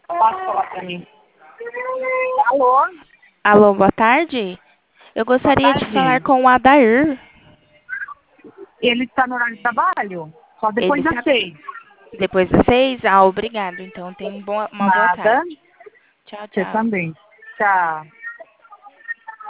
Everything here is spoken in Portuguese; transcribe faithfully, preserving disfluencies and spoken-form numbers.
Pode falar pra mim. Alô? Alô, boa tarde. Eu Boa gostaria de falar tarde. com o Adair. Ele está no horário de trabalho? Só Ele depois das está seis. depois das seis? Ah, obrigado. Então, tenha um bom- uma boa Nada. tarde. Tchau, Você tchau. também. Tchau.